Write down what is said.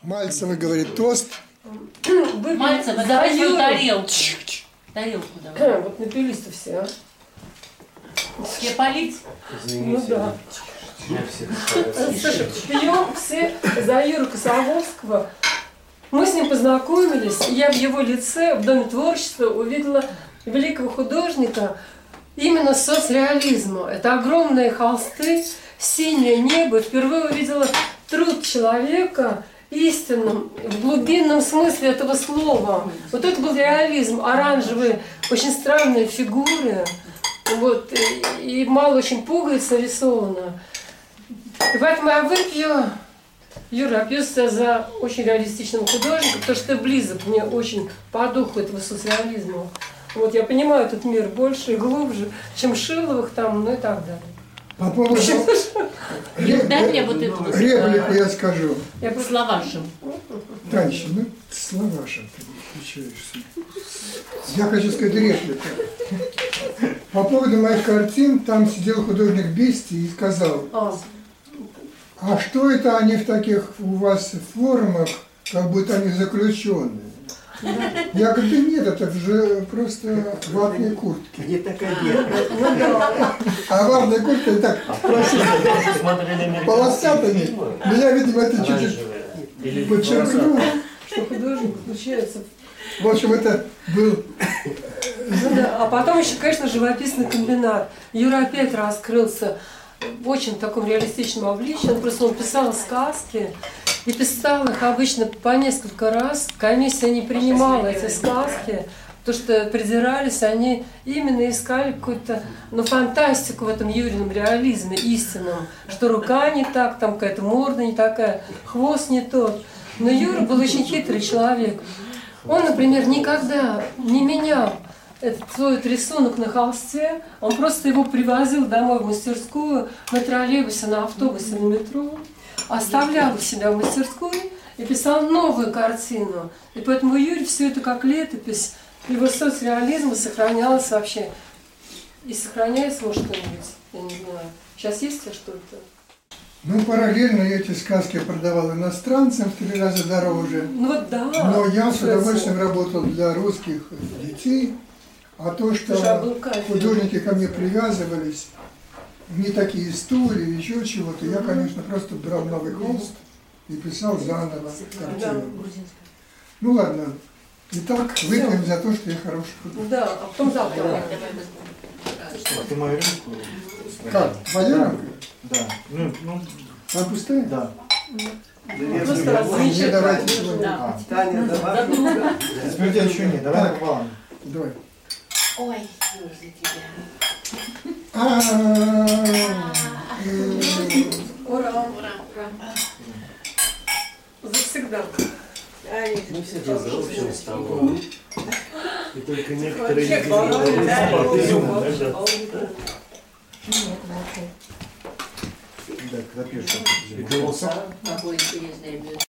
Мальцева говорит тост. Мальцева, давай свою тарелку. Тарелку давай. Вот напились-то все, а? Тебе полить? Ну да. Слушай, пьем все за Юру Косовского. Мы с ним познакомились, и я в его лице, в Доме творчества, увидела великого художника именно соцреализма. Это огромные холсты, синее небо. Впервые увидела труд человека истинным, в глубинном смысле этого слова. Вот это был реализм, оранжевые, очень странные фигуры. Вот, и мало очень пуговиц нарисовано. И поэтому я выпью, Юра, я пью тебя за очень реалистичного художника, потому что ты близок мне очень по духу этого соцреализма. Вот, я понимаю этот мир больше и глубже, чем Шиловых там, ну и так далее. По поводу Дай мне вот эту вот реплику я скажу. Я про Словашем. Танечка, ну Словашем ты включаешься. Я хочу сказать реплику. По поводу моих картин, там сидел художник Бести и сказал: а что это они в таких у вас формах, как будто они заключенные? Я говорю, да нет, это же просто ватные куртки. Не так одета. А ватная куртка так полосатыми. Меня, видимо, это чуть-чуть подчеркнуло. Что художник включается. В общем, это был... Ну да, а потом еще, конечно, живописный комбинат. Юра опять раскрылся в очень таком реалистичном обличии. Он просто писал сказки и писал их обычно по несколько раз. Комиссия не принимала эти сказки, потому что придирались, они именно искали какую-то фантастику в этом Юрином реализме истинном, что рука не так, там какая-то морда не такая, хвост не тот. Но Юра был очень хитрый человек. Он, например, никогда не менял этот свой рисунок на холсте, он просто его привозил домой в мастерскую на троллейбусе, на автобусе, на метро, оставлял себя в мастерскую и писал новую картину. И поэтому Юрий все это как летопись, его соцреализма сохранялось вообще. И сохраняется, может, что-нибудь, я не знаю. Сейчас есть ли что-то? Ну, параллельно я эти сказки продавал иностранцам в 3 раза дороже. Ну вот да. Но я с удовольствием работал для русских детей. А то, что художники ко мне привязывались, не такие истории, еще чего-то, я, конечно, просто брал новый холст и писал заново картину. Ну ладно. Итак, выпьем за то, что я хороший художник. Да, а потом завтра. А ты мою рюмку? Как? Твоя рюмка? Да. Ну, Она пустая? да. Просто различия. Не давайте сегодня. Таня, давай. Теперь тебя еще нет, давай пополам. Давай. Ой, за тебя. Ура! Завсегда. Мы все разрушены с тобой. И только некоторые изюма. Да, когда пьешь. Какое интересное блюдо.